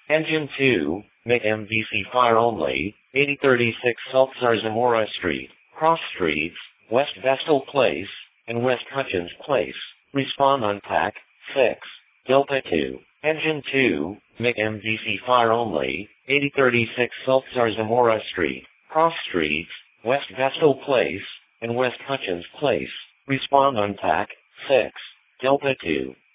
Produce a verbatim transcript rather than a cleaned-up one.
Engine two, M M V C fire only, eighty thirty-six South Zarzamora Street, Cross Streets, West Vestal Place, and West Hutchins Place. Respond on T A C, six, Delta two. Engine two, M M V C fire only, eighty thirty-six South Zarzamora Street, Cross Streets, West Vestal Place, and West Hutchins Place. Respond on T A C, six, Delta two.